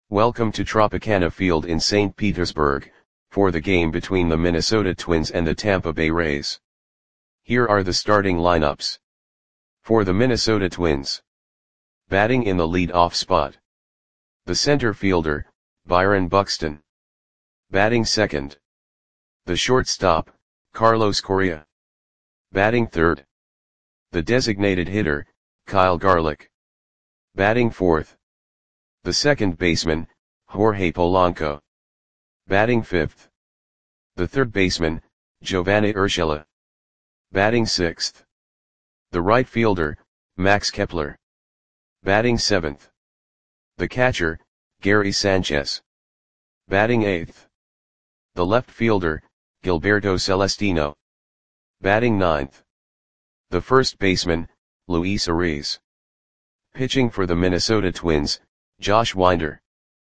Welcome to Tropicana Field in St. Petersburg, for the game between the Minnesota Twins and the Tampa Bay Rays. Here are the starting lineups. For the Minnesota Twins. Batting in the lead-off spot. The center fielder, Byron Buxton. Batting second. The shortstop, Carlos Correa. Batting third. The designated hitter, Kyle Garlick. Batting fourth. The second baseman, Jorge Polanco. Batting fifth. The third baseman, Giovanny Urshela. Batting sixth. The right fielder, Max Kepler. Batting seventh. The catcher, Gary Sanchez. Batting eighth. The left fielder, Gilberto Celestino. Batting ninth. The first baseman, Luis Ariz. Pitching for the Minnesota Twins, Josh Winder.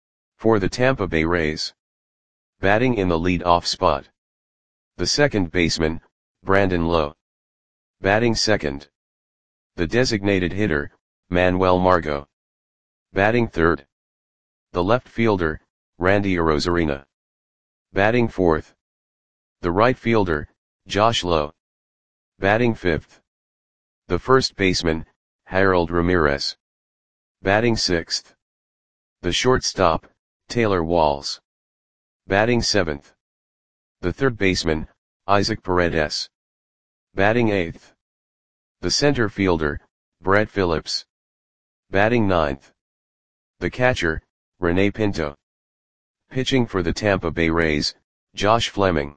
For the Tampa Bay Rays. Batting in the lead-off spot. The second baseman, Brandon Lowe. Batting second. The designated hitter, Manuel Margot. Batting third. The left fielder, Randy Arozarena. Batting fourth. The right fielder, Josh Lowe. Batting fifth. The first baseman, Harold Ramirez. Batting sixth. The shortstop, Taylor Walls. Batting seventh. The third baseman, Isaac Paredes. Batting eighth. The center fielder, Brett Phillips. Batting ninth. The catcher, Rene Pinto. Pitching for the Tampa Bay Rays, Josh Fleming.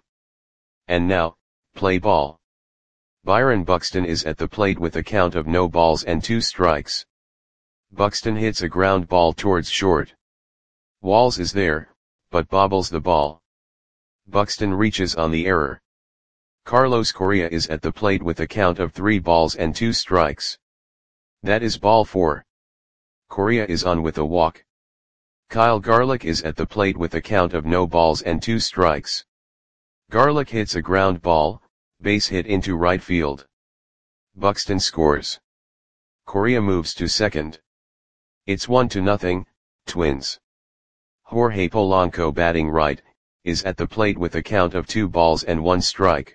And now, play ball. Byron Buxton is at the plate with a count of no balls and 2 strikes. Buxton hits a ground ball towards short. Walls is there, but bobbles the ball. Buxton reaches on the error. Carlos Correa is at the plate with a count of 3 balls and 2 strikes. That is ball 4. Correa is on with a walk. Kyle Garlick is at the plate with a count of no balls and 2 strikes. Garlick hits a ground ball, base hit into right field. Buxton scores. Correa moves to second. It's 1-0, Twins. Jorge Polanco, batting right, is at the plate with a count of 2 balls and 1 strike.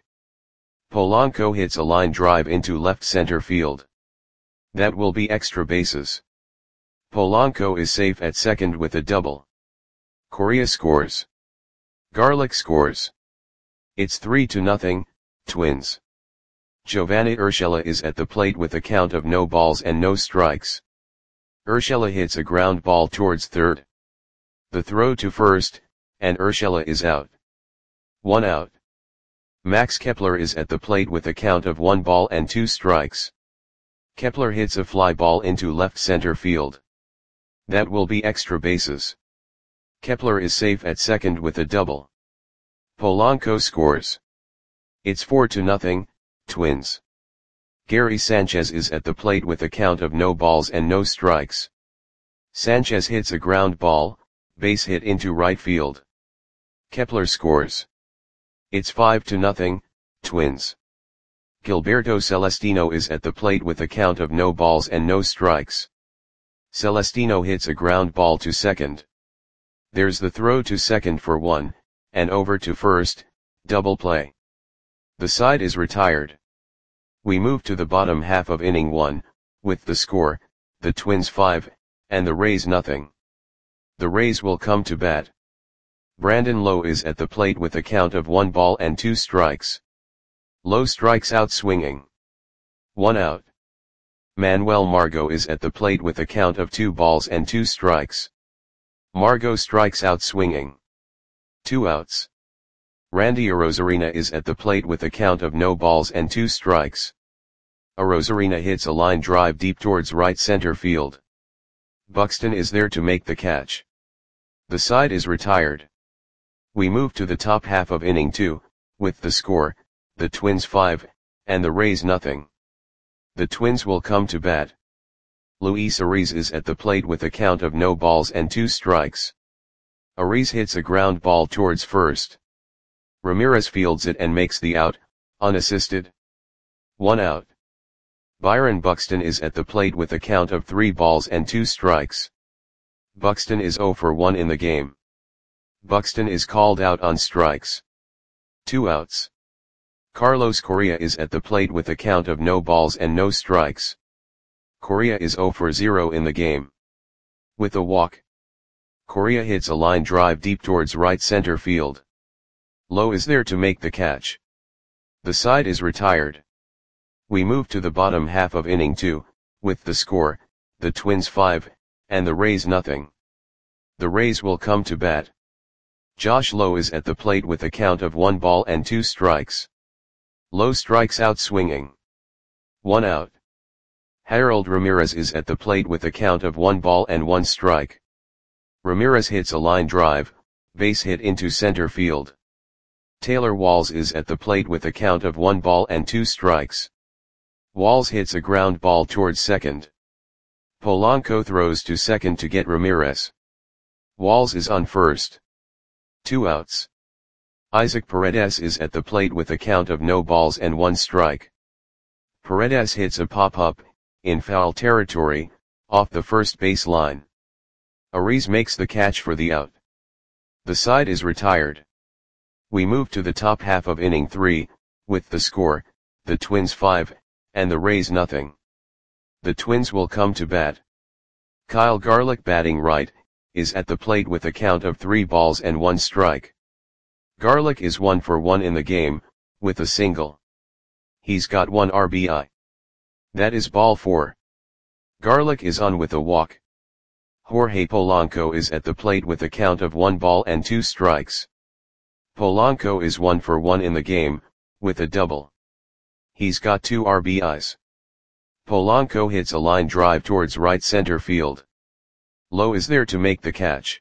Polanco hits a line drive into left center field. That will be extra bases. Polanco is safe at second with a double. Correa scores. Garlick scores. It's 3-0, Twins. Giovanny Urshela is at the plate with a count of no balls and no strikes. Urshela hits a ground ball towards third. The throw to first, and Urshela is out. 1 out. Max Kepler is at the plate with a count of 1 ball and 2 strikes. Kepler hits a fly ball into left center field. That will be extra bases. Kepler is safe at second with a double. Polanco scores. It's 4-0, Twins. Gary Sanchez is at the plate with a count of no balls and no strikes. Sanchez hits a ground ball, base hit into right field. Kepler scores. It's 5-0, Twins. Gilberto Celestino is at the plate with a count of no balls and no strikes. Celestino hits a ground ball to second. There's the throw to second for 1, and over to first, double play. The side is retired. We move to the bottom half of inning 1, with the score, the Twins 5, and the Rays nothing. The Rays will come to bat. Brandon Lowe is at the plate with a count of 1 ball and 2 strikes. Lowe strikes out swinging. 1 out. Manuel Margot is at the plate with a count of 2 balls and 2 strikes. Margot strikes out swinging. 2 outs. Randy Arozarena is at the plate with a count of no balls and 2 strikes. Arozarena hits a line drive deep towards right center field. Buxton is there to make the catch. The side is retired. We move to the top half of inning 2, with the score, the Twins 5, and the Rays nothing. The Twins will come to bat. Luis Ariz is at the plate with a count of no balls and 2 strikes. Ariz hits a ground ball towards first. Ramirez fields it and makes the out, unassisted. 1 out. Byron Buxton is at the plate with a count of 3 balls and 2 strikes. Buxton is 0 for 1 in the game. Buxton is called out on strikes. 2 outs. Carlos Correa is at the plate with a count of no balls and no strikes. Correa is 0 for 0 in the game. With a walk, Correa hits a line drive deep towards right center field. Lowe is there to make the catch. The side is retired. We move to the bottom half of inning 2, with the score, the Twins 5, and the Rays nothing. The Rays will come to bat. Josh Lowe is at the plate with a count of 1 ball and 2 strikes. Lowe strikes out swinging. 1 out. Harold Ramirez is at the plate with a count of 1 ball and 1 strike. Ramirez hits a line drive, base hit into center field. Taylor Walls is at the plate with a count of 1 ball and 2 strikes. Walls hits a ground ball towards second. Polanco throws to second to get Ramirez. Walls is on first. 2 outs. Isaac Paredes is at the plate with a count of no balls and 1 strike. Paredes hits a pop-up, in foul territory, off the first base line. Ariz makes the catch for the out. The side is retired. We move to the top half of inning 3, with the score, the Twins 5, and the Rays nothing. The Twins will come to bat. Kyle Garlick batting right, is at the plate with a count of 3 balls and 1 strike. Garlick is 1 for 1 in the game, with a single. He's got 1 RBI. That is ball 4. Garlick is on with a walk. Jorge Polanco is at the plate with a count of 1 ball and 2 strikes. Polanco is 1 for 1 in the game, with a double. He's got 2 RBIs. Polanco hits a line drive towards right center field. Lowe is there to make the catch.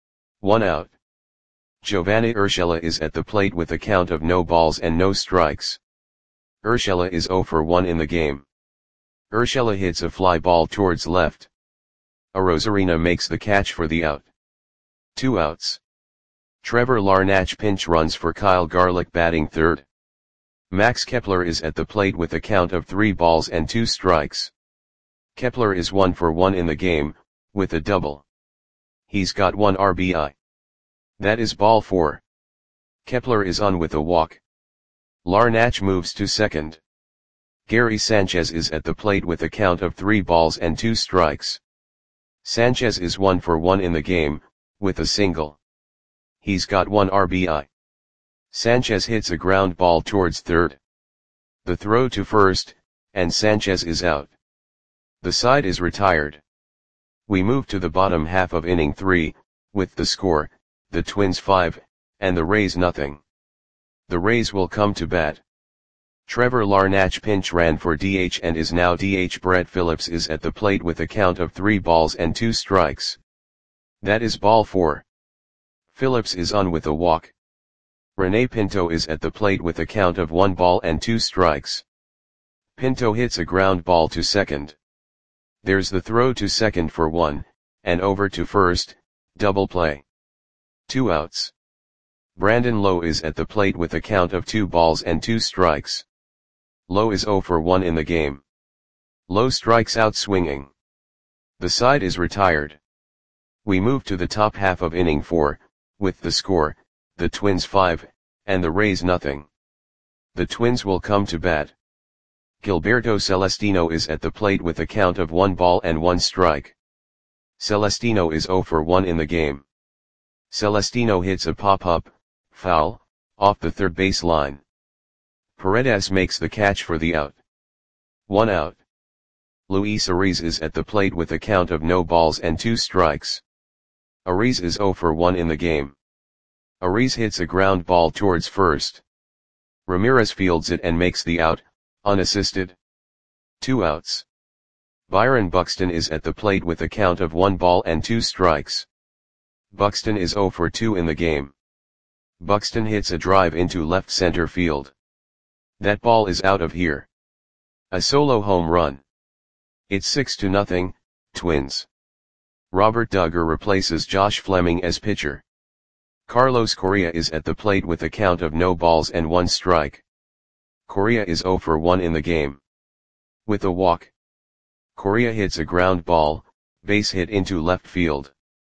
1 out. Giovanni Urshela is at the plate with a count of no balls and no strikes. Urshela is 0 for 1 in the game. Urshela hits a fly ball towards left. Arozarena makes the catch for the out. 2 outs. Trevor Larnach pinch runs for Kyle Garlick batting third. Max Kepler is at the plate with a count of 3 balls and 2 strikes. Kepler is 1 for 1 in the game, with a double. He's got 1 RBI. That is ball 4. Kepler is on with a walk. Larnach moves to second. Gary Sanchez is at the plate with a count of 3 balls and 2 strikes. Sanchez is 1 for 1 in the game, with a single. He's got 1 RBI. Sanchez hits a ground ball towards third. The throw to first, and Sanchez is out. The side is retired. We move to the bottom half of inning 3, with the score, the Twins 5, and the Rays nothing. The Rays will come to bat. Trevor Larnach pinch ran for DH and is now DH. Brett Phillips is at the plate with a count of 3 balls and 2 strikes. That is ball 4. Phillips is on with a walk. Rene Pinto is at the plate with a count of 1 ball and 2 strikes. Pinto hits a ground ball to second. There's the throw to second for 1, and over to first, double play. 2 outs. Brandon Lowe is at the plate with a count of 2 balls and 2 strikes. Lowe is 0 for 1 in the game. Lowe strikes out swinging. The side is retired. We move to the top half of inning 4, with the score, the Twins 5, and the Rays nothing. The Twins will come to bat. Gilberto Celestino is at the plate with a count of 1 ball and 1 strike. Celestino is 0 for 1 in the game. Celestino hits a pop-up, foul, off the third base line. Paredes makes the catch for the out. 1 out. Luis Ariz is at the plate with a count of no balls and 2 strikes. Ariz is 0 for 1 in the game. Ariz hits a ground ball towards first. Ramirez fields it and makes the out, unassisted. 2 outs. Byron Buxton is at the plate with a count of 1 ball and 2 strikes. Buxton is 0 for 2 in the game. Buxton hits a drive into left center field. That ball is out of here. A solo home run. It's 6-0, Twins. Robert Duggar replaces Josh Fleming as pitcher. Carlos Correa is at the plate with a count of no balls and 1 strike. Correa is 0 for 1 in the game. With a walk. Correa hits a ground ball, base hit into left field.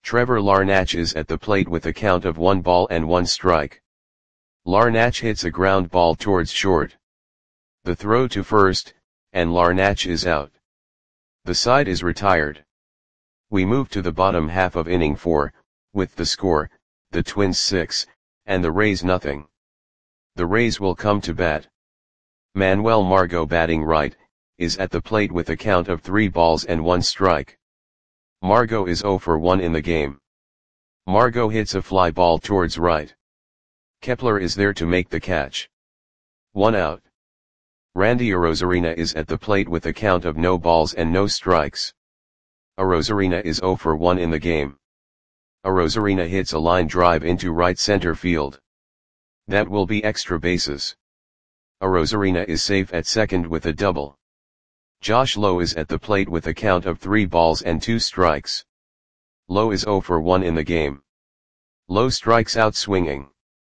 Trevor Larnach is at the plate with a count of 1 ball and 1 strike. Larnach hits a ground ball towards short. The throw to first, and Larnach is out. The side is retired. We move to the bottom half of inning 4, with the score, the Twins 6, and the Rays nothing. The Rays will come to bat. Manuel Margot, batting right, is at the plate with a count of 3 balls and 1 strike. Margot is 0 for 1 in the game. Margot hits a fly ball towards right. Kepler is there to make the catch. 1 out. Randy Arozarena is at the plate with a count of no balls and no strikes. Arozarena is 0 for 1 in the game. Arozarena hits a line drive into right center field. That will be extra bases. Arozarena is safe at second with a double. Josh Lowe is at the plate with a count of 3 balls and 2 strikes. Lowe is 0 for 1 in the game. Lowe strikes out swinging.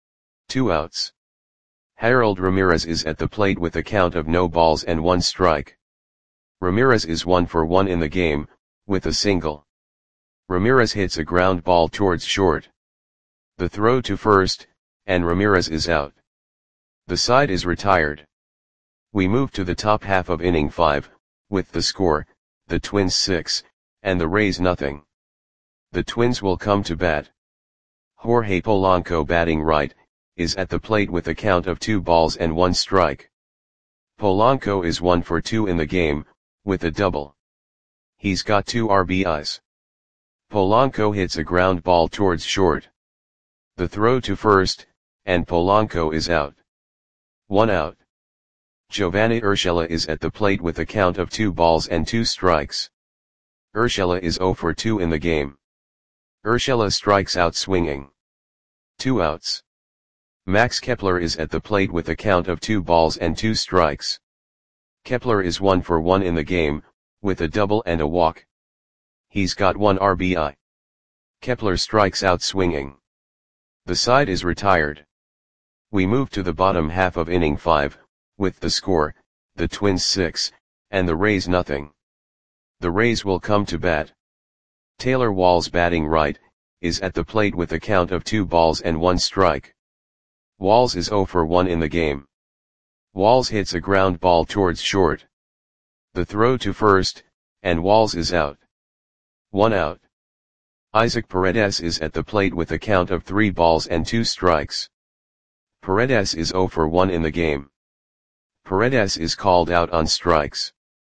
2 outs. Harold Ramirez is at the plate with a count of no balls and 1 strike. Ramirez is 1 for 1 in the game, with a single. Ramirez hits a ground ball towards short. The throw to first, and Ramirez is out. The side is retired. We move to the top half of inning 5, with the score, the Twins 6, and the Rays nothing. The Twins will come to bat. Jorge Polanco, batting right, is at the plate with a count of 2 balls and 1 strike. Polanco is 1 for 2 in the game, with a double. He's got 2 RBIs. Polanco hits a ground ball towards short. The throw to first, and Polanco is out. 1 out. Giovanni Urshela is at the plate with a count of 2 balls and 2 strikes. Urshela is 0 for 2 in the game. Urshela strikes out swinging. 2 outs. Max Kepler is at the plate with a count of 2 balls and 2 strikes. Kepler is 1 for 1 in the game, with a double and a walk. He's got 1 RBI. Kepler strikes out swinging. The side is retired. We move to the bottom half of inning 5, with the score, the Twins 6, and the Rays nothing. The Rays will come to bat. Taylor Walls, batting right, is at the plate with a count of 2 balls and 1 strike. Walls is 0 for 1 in the game. Walls hits a ground ball towards short. The throw to first, and Walls is out. 1 out. Isaac Paredes is at the plate with a count of 3 balls and 2 strikes. Paredes is 0 for 1 in the game. Paredes is called out on strikes.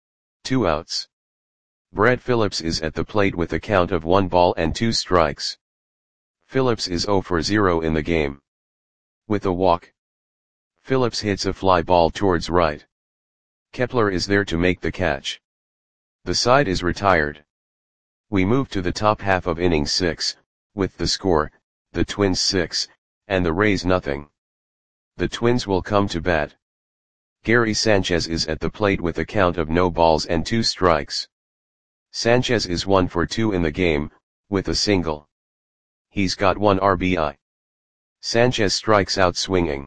2 outs. Brett Phillips is at the plate with a count of 1 ball and 2 strikes. Phillips is 0 for 0 in the game. With a walk. Phillips hits a fly ball towards right. Kepler is there to make the catch. The side is retired. We move to the top half of inning 6, with the score, the Twins 6, and the Rays nothing. The Twins will come to bat. Gary Sanchez is at the plate with a count of no balls and 2 strikes. Sanchez is 1 for 2 in the game, with a single. He's got 1 RBI. Sanchez strikes out swinging.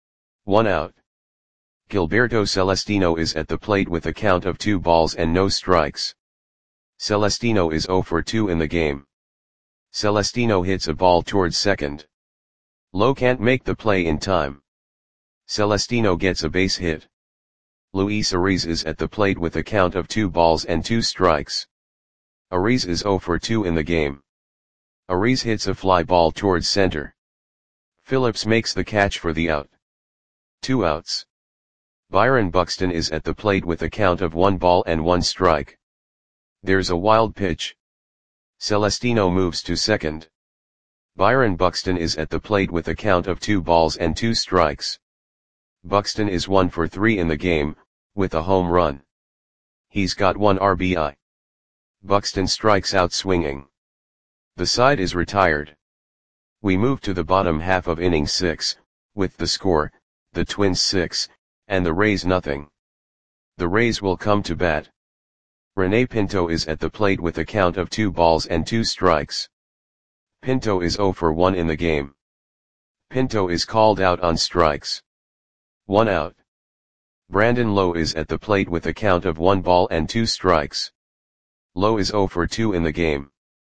1 out. Gilberto Celestino is at the plate with a count of 2 balls and no strikes. Celestino is 0 for 2 in the game. Celestino hits a ball towards second. Lowe can't make the play in time. Celestino gets a base hit. Luis Ariz is at the plate with a count of 2 balls and 2 strikes. Ariz is 0 for 2 in the game. Ariz hits a fly ball towards center. Phillips makes the catch for the out. 2 outs. Byron Buxton is at the plate with a count of 1 ball and 1 strike. There's a wild pitch. Celestino moves to second. Byron Buxton is at the plate with a count of 2 balls and 2 strikes. Buxton is 1 for 3 in the game, with a home run. He's got 1 RBI. Buxton strikes out swinging. The side is retired. We move to the bottom half of inning 6, with the score, the Twins 6, and the Rays nothing. The Rays will come to bat. Rene Pinto is at the plate with a count of 2 balls and 2 strikes. Pinto is 0 for 1 in the game. Pinto is called out on strikes. 1 out. Brandon Lowe is at the plate with a count of 1 ball and 2 strikes. Lowe is 0 for 2 in the game.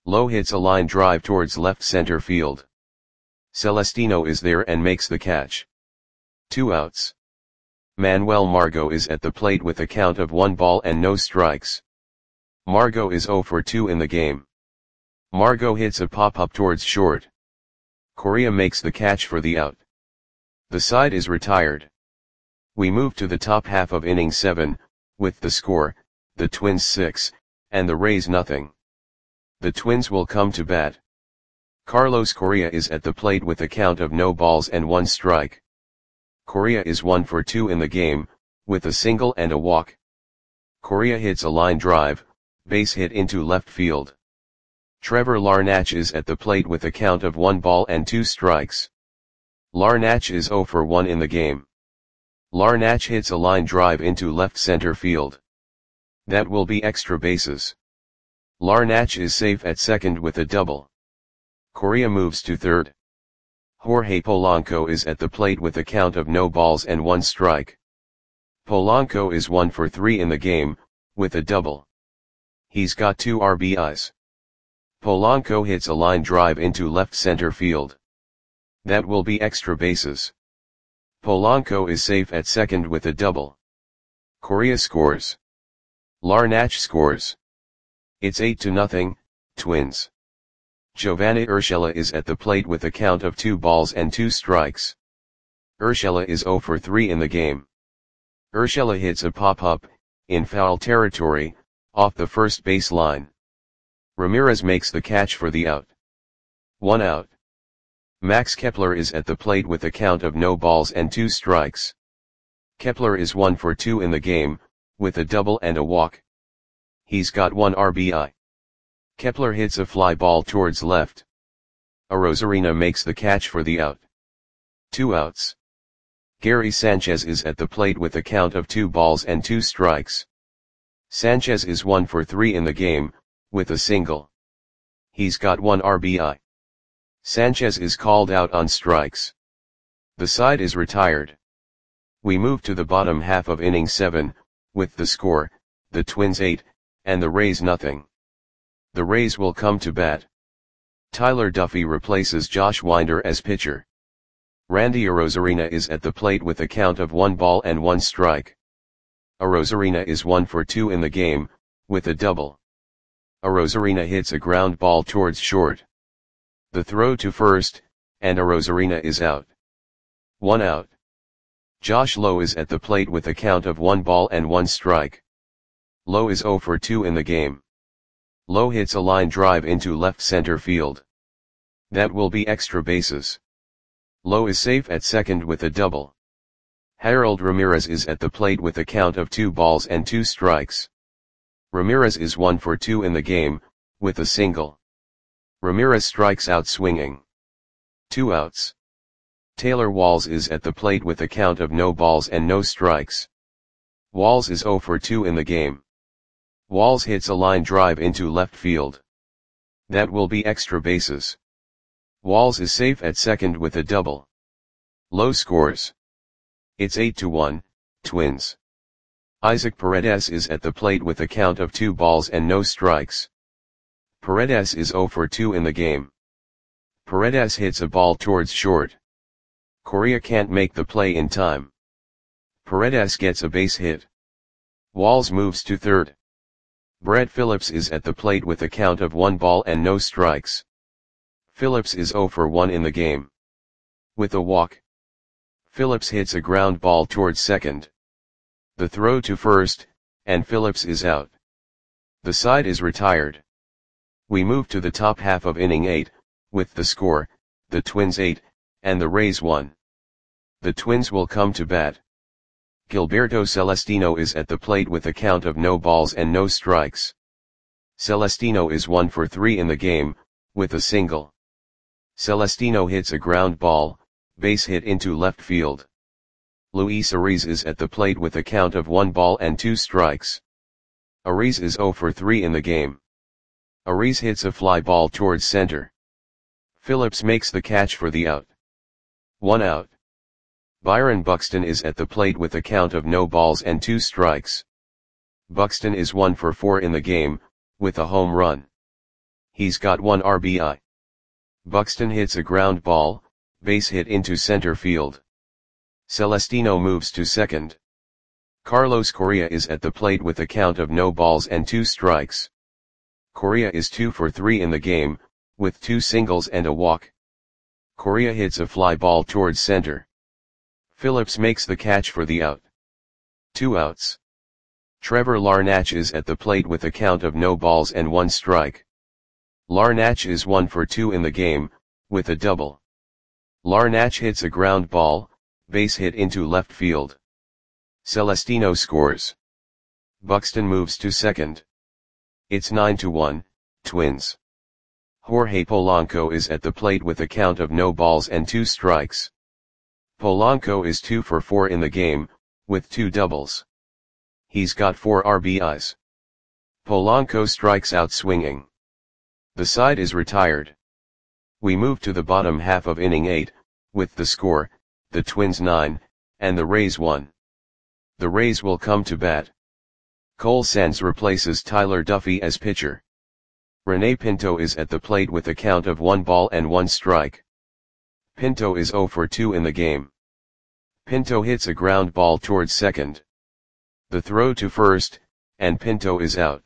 Lowe hits a line drive towards left center field. Celestino is there and makes the catch. 2 outs. Manuel Margot is at the plate with a count of 1 ball and no strikes. Margot is 0 for 2 in the game. Margot hits a pop-up towards short. Correa makes the catch for the out. The side is retired. We move to the top half of inning 7, with the score, the Twins 6, and the Rays nothing. The Twins will come to bat. Carlos Correa is at the plate with a count of no balls and 1 strike. Correa is 1 for 2 in the game, with a single and a walk. Correa hits a line drive, base hit into left field. Trevor Larnach is at the plate with a count of 1 ball and 2 strikes. Larnach is 0 for 1 in the game. Larnach hits a line drive into left center field. That will be extra bases. Larnach is safe at second with a double. Correa moves to third. Jorge Polanco is at the plate with a count of no balls and 1 strike. Polanco is 1 for 3 in the game, with a double. He's got 2 RBIs. Polanco hits a line drive into left center field. That will be extra bases. Polanco is safe at second with a double. Correa scores. Larnach scores. It's 8-0, Twins. Giovanni Urshela is at the plate with a count of 2 balls and 2 strikes. Urshela is 0 for 3 in the game. Urshela hits a pop-up, in foul territory, off the first base line. Ramirez makes the catch for the out. 1 out. Max Kepler is at the plate with a count of no balls and 2 strikes. Kepler is 1 for 2 in the game, with a double and a walk. He's got 1 RBI. Kepler hits a fly ball towards left. Arozarena makes the catch for the out. 2 outs. Gary Sanchez is at the plate with a count of 2 balls and 2 strikes. Sanchez is 1 for 3 in the game, with a single. He's got 1 RBI. Sanchez is called out on strikes. The side is retired. We move to the bottom half of inning 7, with the score, the Twins 8, and the Rays nothing. The Rays will come to bat. Tyler Duffy replaces Josh Winder as pitcher. Randy Arozarena is at the plate with a count of 1 ball and 1 strike. Arozarena is 1 for 2 in the game, with a double. Arozarena hits a ground ball towards short. The throw to first, and Arozarena is out. 1 out. Josh Lowe is at the plate with a count of 1 ball and 1 strike. Lowe is 0 for 2 in the game. Lowe hits a line drive into left center field. That will be extra bases. Lowe is safe at second with a double. Harold Ramirez is at the plate with a count of 2 balls and 2 strikes. Ramirez is 1 for 2 in the game, with a single. Ramirez strikes out swinging. 2 outs. Taylor Walls is at the plate with a count of no balls and no strikes. Walls is 0 for 2 in the game. Walls hits a line drive into left field. That will be extra bases. Walls is safe at second with a double. Lowe scores. It's 8-1, Twins. Isaac Paredes is at the plate with a count of 2 balls and no strikes. Paredes is 0 for 2 in the game. Paredes hits a ball towards short. Correa can't make the play in time. Paredes gets a base hit. Walls moves to third. Brett Phillips is at the plate with a count of 1 ball and no strikes. Phillips is 0 for 1 in the game. With a walk. Phillips hits a ground ball towards second. The throw to first, and Phillips is out. The side is retired. We move to the top half of inning 8, with the score, the Twins 8, and the Rays 1. The Twins will come to bat. Gilberto Celestino is at the plate with a count of no balls and no strikes. Celestino is 1 for 3 in the game, with a single. Celestino hits a ground ball, base hit into left field. Luis Ariz is at the plate with a count of 1 ball and 2 strikes. Ariz is 0 for 3 in the game. Ariz hits a fly ball towards center. Phillips makes the catch for the out. 1 out. Byron Buxton is at the plate with a count of no balls and 2 strikes. Buxton is 1 for 4 in the game, with a home run. He's got 1 RBI. Buxton hits a ground ball, base hit into center field. Celestino moves to second. Carlos Correa is at the plate with a count of no balls and 2 strikes. Correa is 2 for 3 in the game, with 2 singles and a walk. Correa hits a fly ball towards center. Phillips makes the catch for the out. 2 outs. Trevor Larnach is at the plate with a count of no balls and 1 strike. Larnach is 1 for 2 in the game, with a double. Larnach hits a ground ball, base hit into left field. Celestino scores. Buxton moves to second. It's 9-1, Twins. Jorge Polanco is at the plate with a count of no balls and 2 strikes. Polanco is 2 for 4 in the game, with 2 doubles. He's got 4 RBIs. Polanco strikes out swinging. The side is retired. We move to the bottom half of inning 8, with the score, the Twins 9, and the Rays 1. The Rays will come to bat. Cole Sands replaces Tyler Duffy as pitcher. Rene Pinto is at the plate with a count of 1 ball and 1 strike. Pinto is 0 for 2 in the game. Pinto hits a ground ball towards second. The throw to first, and Pinto is out.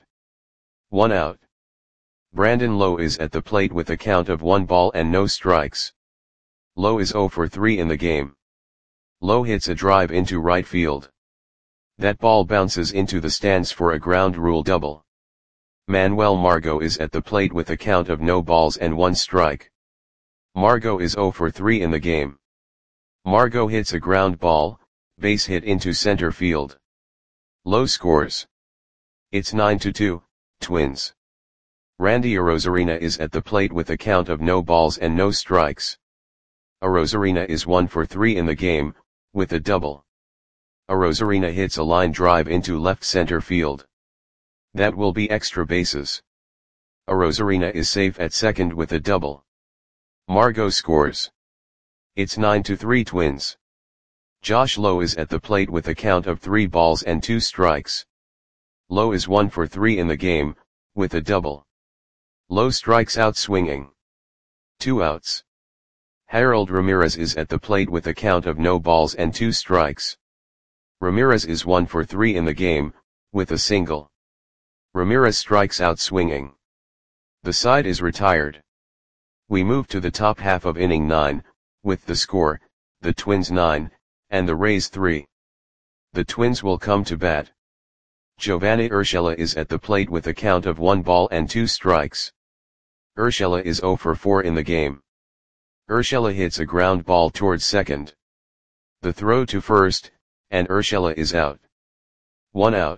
1 out. Brandon Lowe is at the plate with a count of 1 ball and no strikes. Lowe is 0 for 3 in the game. Lowe hits a drive into right field. That ball bounces into the stands for a ground rule double. Manuel Margot is at the plate with a count of no balls and 1 strike. Margot is 0 for 3 in the game. Margot hits a ground ball, base hit into center field. Lowe scores. It's 9-2, Twins. Randy Arozarena is at the plate with a count of no balls and no strikes. Arozarena is 1 for 3 in the game, with a double. Arozarena hits a line drive into left center field. That will be extra bases. Arozarena is safe at second with a double. Margot scores. It's 9-3 Twins. Josh Lowe is at the plate with a count of 3 balls and 2 strikes. Lowe is 1 for 3 in the game, with a double. Lowe strikes out swinging. 2 outs. Harold Ramirez is at the plate with a count of no balls and 2 strikes. Ramirez is 1 for 3 in the game, with a single. Ramirez strikes out swinging. The side is retired. We move to the top half of inning 9, with the score, the Twins 9, and the Rays 3. The Twins will come to bat. Giovanni Urshela is at the plate with a count of 1 ball and 2 strikes. Urshela is 0 for 4 in the game. Urshela hits a ground ball towards second. The throw to first, and Urshela is out. 1 out.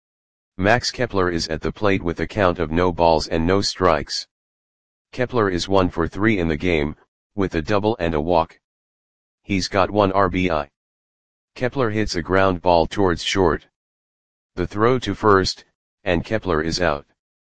Max Kepler is at the plate with a count of no balls and no strikes. Kepler is 1 for 3 in the game, with a double and a walk. He's got 1 RBI. Kepler hits a ground ball towards short. The throw to first, and Kepler is out.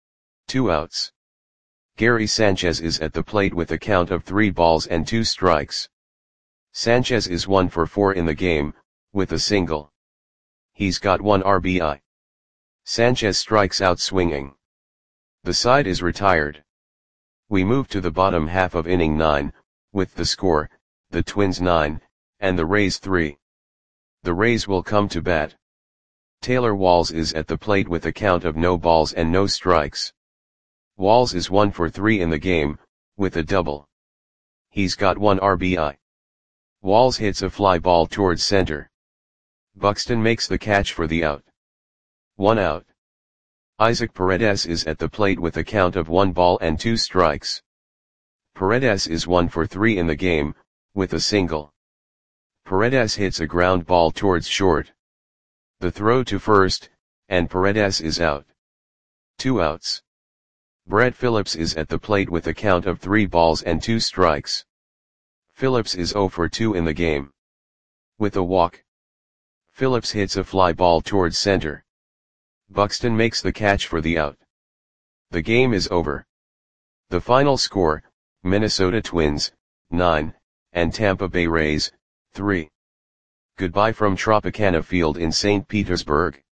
2 outs. Gary Sanchez is at the plate with a count of 3 balls and 2 strikes. Sanchez is 1 for 4 in the game, with a single. He's got 1 RBI. Sanchez strikes out swinging. The side is retired. We move to the bottom half of inning 9, with the score, the Twins 9, and the Rays 3. The Rays will come to bat. Taylor Walls is at the plate with a count of no balls and no strikes. Walls is 1 for 3 in the game, with a double. He's got 1 RBI. Walls hits a fly ball towards center. Buxton makes the catch for the out. 1 out. Isaac Paredes is at the plate with a count of 1 ball and 2 strikes. Paredes is 1 for 3 in the game, with a single. Paredes hits a ground ball towards short. The throw to first, and Paredes is out. 2 outs. Brett Phillips is at the plate with a count of 3 balls and 2 strikes. Phillips is 0 for 2 in the game. With a walk. Phillips hits a fly ball towards center. Buxton makes the catch for the out. The game is over. The final score, Minnesota Twins, 9, and Tampa Bay Rays, 3. Goodbye from Tropicana Field in St. Petersburg.